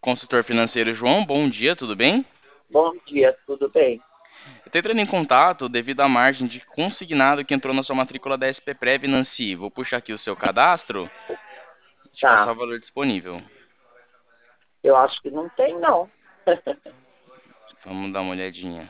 Consultor financeiro João, bom dia, tudo bem? Bom dia, tudo bem? Eu estou entrando em contato devido à margem de consignado que entrou na sua matrícula da SPPrev, Nancy. Vou puxar aqui o seu cadastro e te passar Tá, o valor disponível. eu acho que não tem, não. Vamos dar uma olhadinha.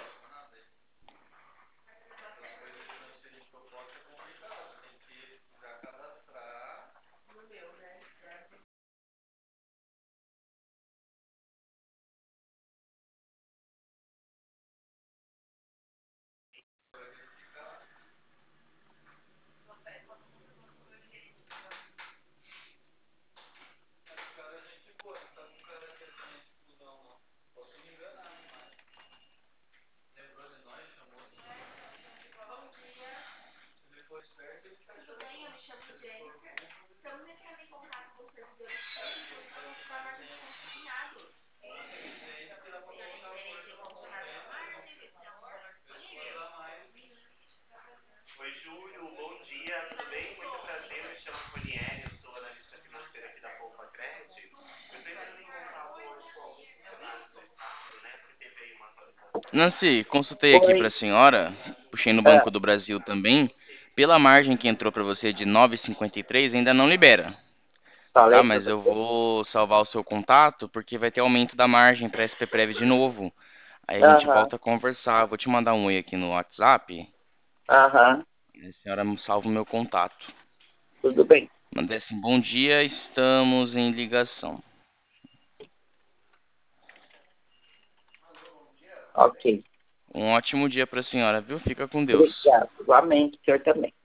Oi, Júlio, bom dia, tudo bem? Muito prazer, me chamo Poliene, eu sou analista financeira aqui da Poupa Credit. Eu estou entrando em contato hoje com alguns funcionários do Estado, né, porque teve aí uma atualização. Nancy, consultei aqui para a Oi, senhora, puxei no ah, Banco do Brasil também. Pela margem que entrou para você de 9,53, ainda não libera, tá? falei para Mas eu você? vou salvar o seu contato porque vai ter aumento da margem para SPPrev de novo. Aí a gente Aham, volta a conversar. Vou te mandar um oi aqui no WhatsApp. aham, A senhora me salva o meu contato. tudo bem. Mandei assim, bom dia, estamos em ligação. Ok, Um ótimo dia para a senhora, viu? Fica com Deus. obrigado. Igualmente, o senhor também.